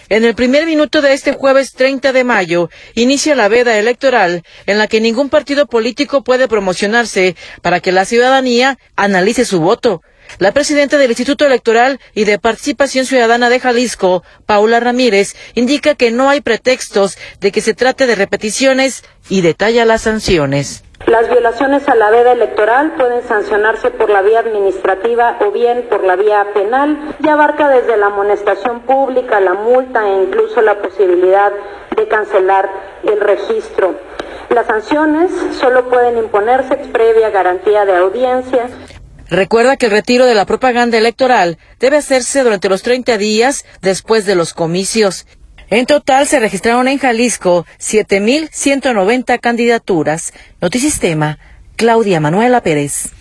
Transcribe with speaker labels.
Speaker 1: En el primer minuto de este jueves 30 de mayo, inicia la veda electoral en la que ningún partido político puede promocionarse para que la ciudadanía analice su voto. La presidenta del Instituto Electoral y de Participación Ciudadana de Jalisco, Paula Ramírez, indica que no hay pretextos de que se trate de repeticiones y detalla las sanciones.
Speaker 2: Las violaciones a la veda electoral pueden sancionarse por la vía administrativa o bien por la vía penal, y abarca desde la amonestación pública, la multa e incluso la posibilidad de cancelar el registro. Las sanciones solo pueden imponerse previa garantía de audiencia.
Speaker 1: Recuerda que el retiro de la propaganda electoral debe hacerse durante los 30 días después de los comicios. En total se registraron en Jalisco 7,190 candidaturas. Notisistema, Claudia Manuela Pérez.